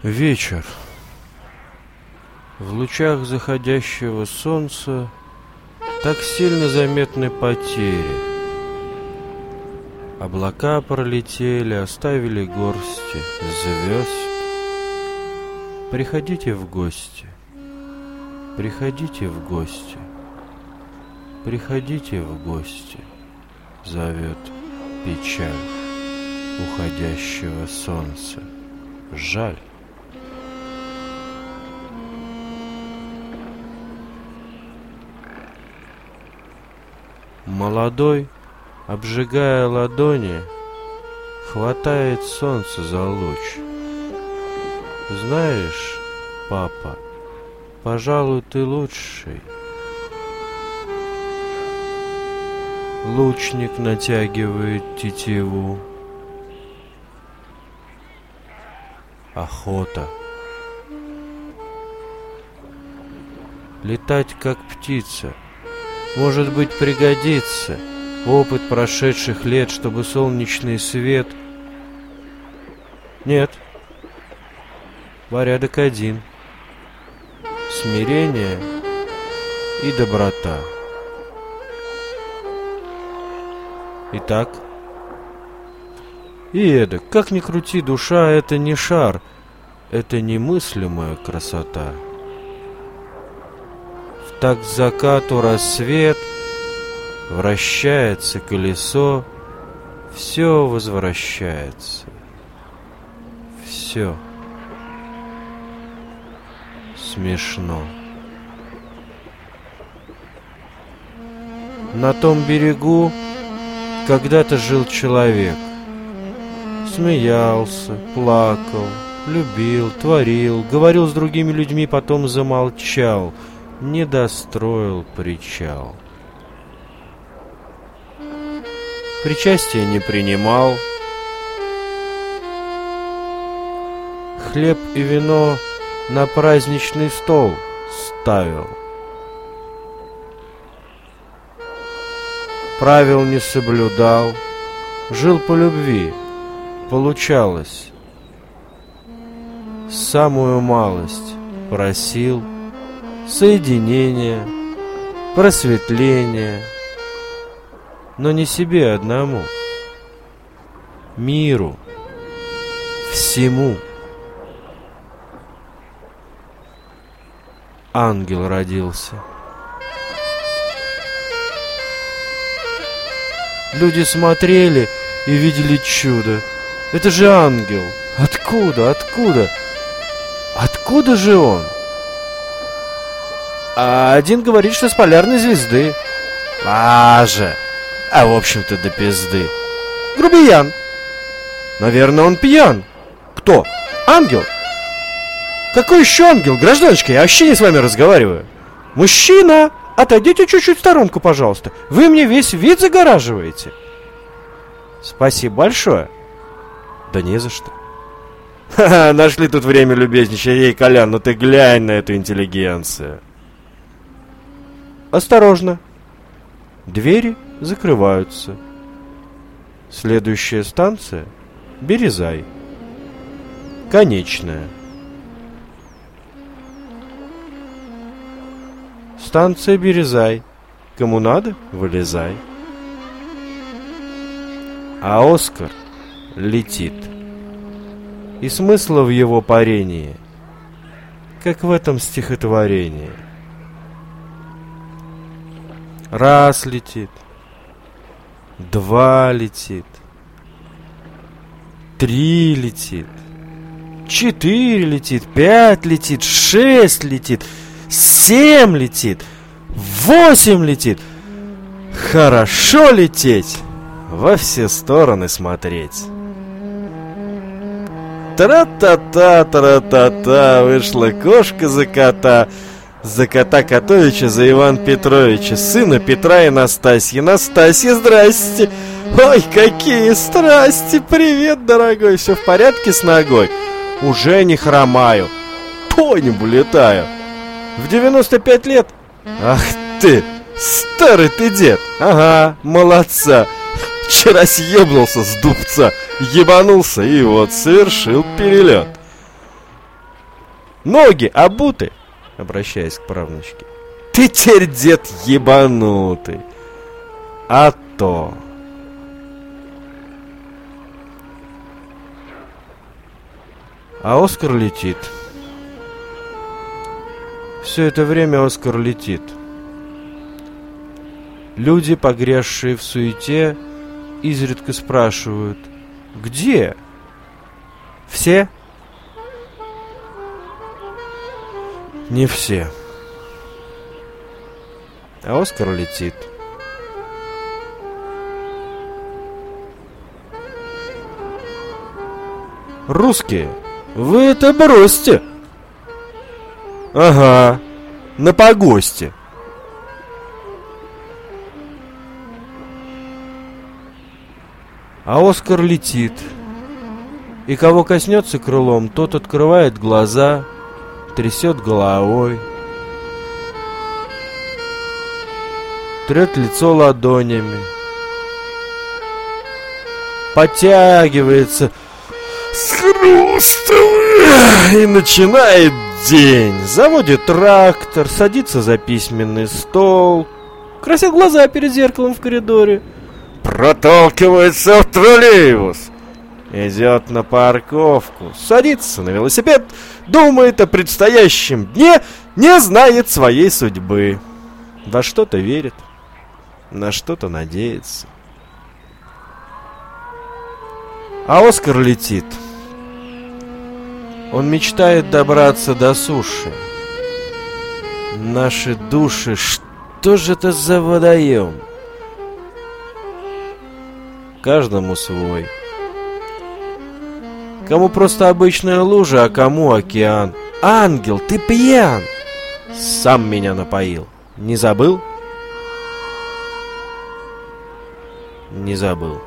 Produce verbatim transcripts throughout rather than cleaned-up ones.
Вечер. В лучах заходящего солнца так сильно заметны потери. Облака пролетели, оставили горсти звезд. Приходите в гости, приходите в гости, приходите в гости, зовет печаль уходящего солнца. Жаль. Молодой, обжигая ладони, хватает солнце за луч. Знаешь, папа, пожалуй, ты лучший. Лучник натягивает тетиву. Охота. Летать как птица. Может быть, пригодится опыт прошедших лет, чтобы солнечный свет... Нет. Порядок один. Смирение и доброта. Итак, и эдак, как ни крути, душа — это не шар, это немыслимая красота. Так к закату рассвет, вращается колесо, все возвращается, все смешно. На том берегу когда-то жил человек. Смеялся, плакал, любил, творил, говорил с другими людьми, потом замолчал. Не достроил причал. Причастия не принимал. Хлеб и вино на праздничный стол ставил. Правил не соблюдал. Жил по любви. Получалось. Самую малость просил. Соединение, просветление, но не себе одному, миру, всему. Ангел родился. Люди смотрели и видели чудо. Это же ангел. Откуда, откуда? Откуда же он? А один говорит, что с полярной звезды. А же, а в общем-то до пизды. Грубиян. Наверное, он пьян. Кто? Ангел? Какой еще ангел, гражданочка? Я вообще не с вами разговариваю. Мужчина, отойдите чуть-чуть в сторонку, пожалуйста. Вы мне весь вид загораживаете. Спасибо большое. Да не за что. Ха-ха, нашли тут время любезничать. Ей, Колян, ну ты глянь на эту интеллигенцию. Осторожно. Двери закрываются. Следующая станция — Березай. Конечная. Станция Березай. Кому надо, вылезай. А Оскар летит. И смысла в его парении, как в этом стихотворении. Раз летит, два летит, три летит, четыре летит, пять летит, шесть летит, семь летит, восемь летит. Хорошо лететь, во все стороны смотреть. Тра-та-та, тра-та-та, вышла кошка за кота. За кота Котовича, за Ивана Петровича, сына Петра и Настасьи. Настасья, здрасте. Ой, какие страсти. Привет, дорогой. Все в порядке с ногой? Уже не хромаю, по небу летаю. В девяносто пять лет? Ах ты, старый ты дед. Ага, молодца. Вчера съебнулся с дубца, ебанулся и вот совершил перелет. Ноги обуты, обращаясь к правнучке. Ты теперь, дед, ебанутый. А то. А Оскар летит. Все это время Оскар летит. Люди, погрязшие в суете, изредка спрашивают: где? Все? Не все. А Оскар летит. Русские, вы это бросьте. Ага, на погосте. А Оскар летит. И кого коснется крылом, тот открывает глаза, трясет головой, трет лицо ладонями, подтягивается с хрустом и начинает день. Заводит трактор, садится за письменный стол, красит глаза перед зеркалом в коридоре, проталкивается в троллейбус, идет на парковку, садится на велосипед, думает о предстоящем дне, не знает своей судьбы. Во что-то верит, на что-то надеется. А Оскар летит. Он мечтает добраться до суши. Наши души, что же это за водоем? Каждому свой. Кому просто обычная лужа, а кому океан. Ангел, ты пьян! Сам меня напоил. Не забыл? Не забыл.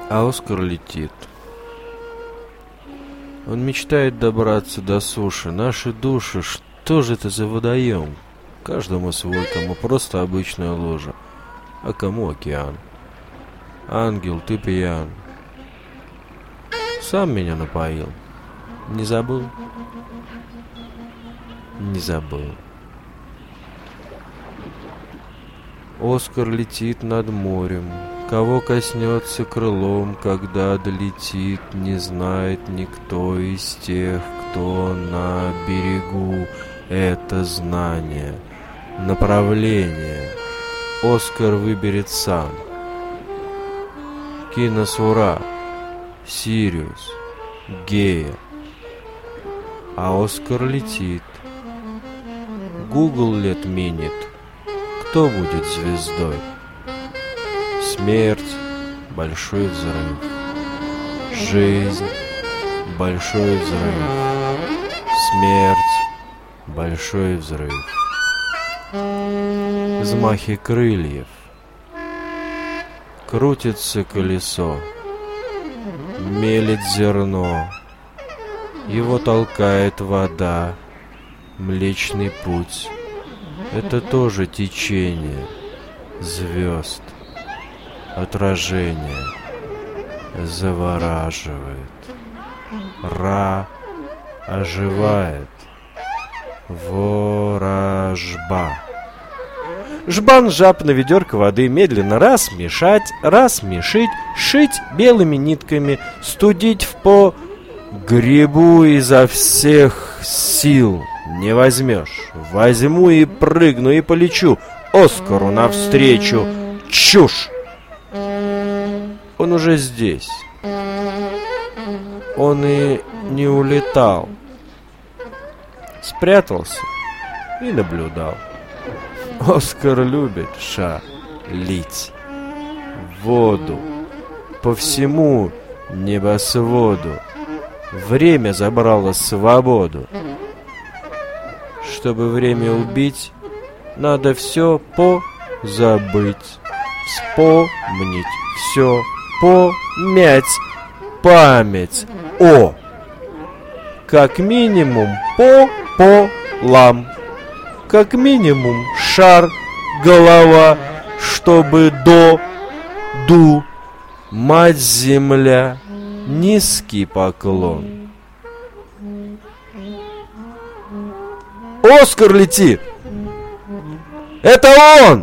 А Оскар летит. Он мечтает добраться до суши. Наши души, что же это за водоем? Каждому свой, кому просто обычная лужа, а кому океан. Ангел, ты пьян. Сам меня напоил. Не забыл? Не забыл. Оскар летит над морем. Кого коснется крылом, когда долетит, не знает никто из тех, кто на берегу. Это знание, направление Оскар выберет сам. Киносура, Сириус, Гея. А Оскар летит. Гугл лет минит. Кто будет звездой? Смерть, большой взрыв. Жизнь, большой взрыв. Смерть, большой взрыв. Взмахи крыльев. Крутится колесо. Мелет зерно. Его толкает вода. Млечный путь. Это тоже течение звезд. Отражение завораживает. Ра оживает. Ворожба. Жбан жаб на ведерко воды медленно раз мешать, раз мешить, шить белыми нитками, студить в по гребу изо всех сил. Не возьмешь. Возьму и прыгну и полечу Оскару навстречу. Чушь! Он уже здесь. Он и не улетал. Спрятался и наблюдал. Оскар любит шалить. Воду по всему небосводу. Время забрало свободу. Чтобы время убить, надо все позабыть. Вспомнить все, помять память. О! Как минимум пополам. Как минимум шар, голова, чтобы до, ду, мать земля, низкий поклон. Оскар летит! Это он!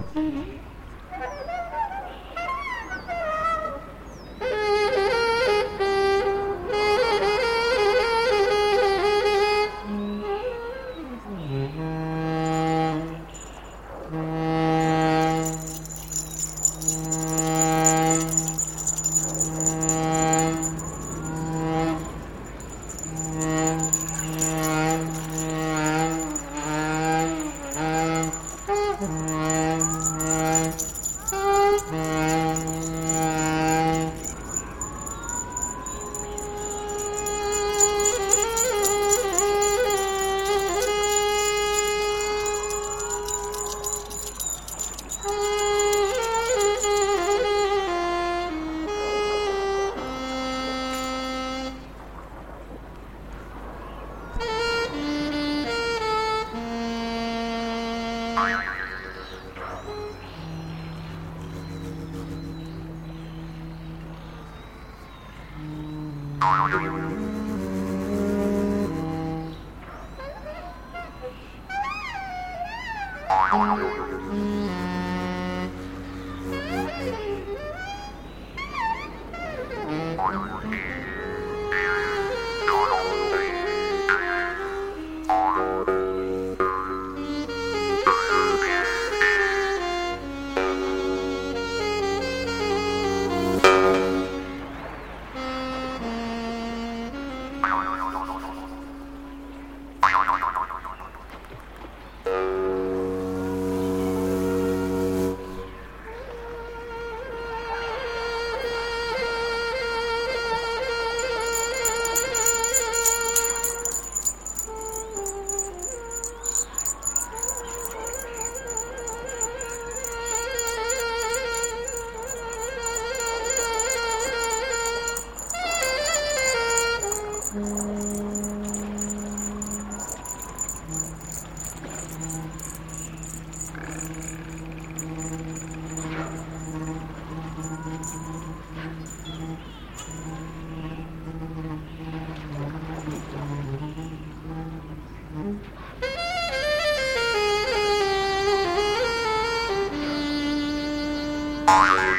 Bye.